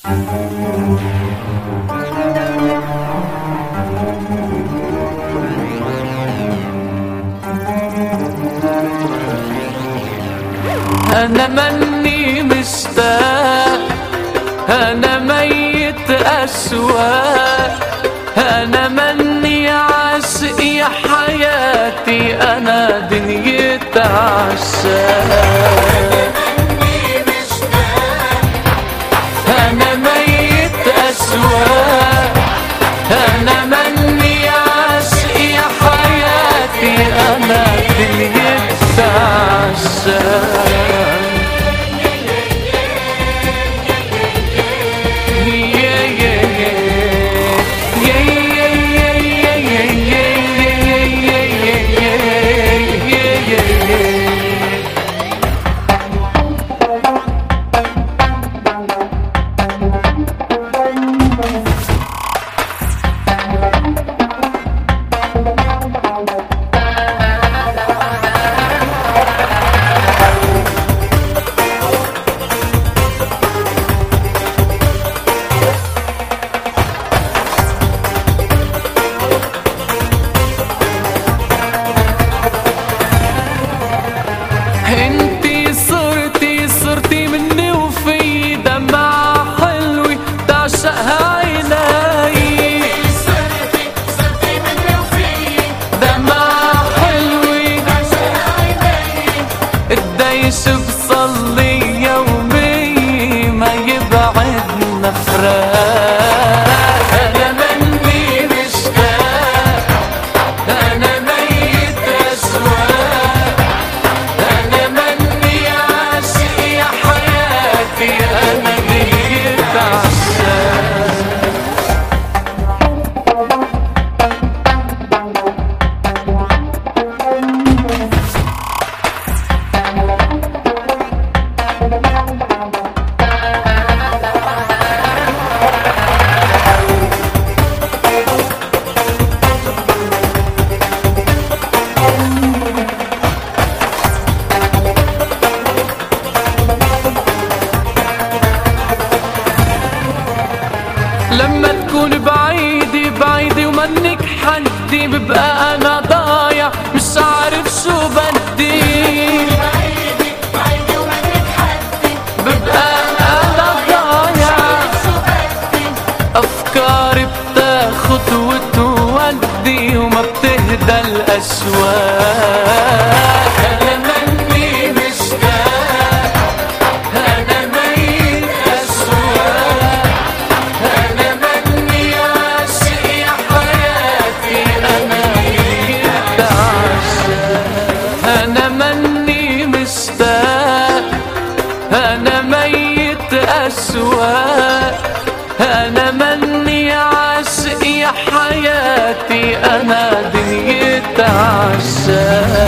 أنا مني مشتاق، أنا ميت أشواق، أنا مني عاشق يا حياتي، أنا دنيا عشاق. أنا ميت أشواق، أنا مني عاشق يا حياتي، أنا دنيا عشاق. انتي صرتي مني وفي دمعة حلوة تعشقها عيناي. صرتي مني وفي دمعة حلوة تعشقها عيناي. قديش بصلي يومي ما يبعدنا فراق. أنا مني مشتاق، أنا ميت أشواق، أنا مني عاشق يا حياتي، أنا دنيا عشاق. لما تكون بعيدة ومنك حدي، ببقى أنا ضايع مش عارف شو بدي. بعيدة ومنك حدي، ببقى أنا ضايع شو بدي. أفكاري بتاخد وتودي وما بتهدى الأشواق. أنا مني مشتاق، أنا ميت أشواق، أنا مني عاشق يا حياتي، أنا ميت عشاق. أنا مني مشتاق، أنا ميت أشواق، أنا مني عاشق يا حياتي، أنا دنيا عشاق.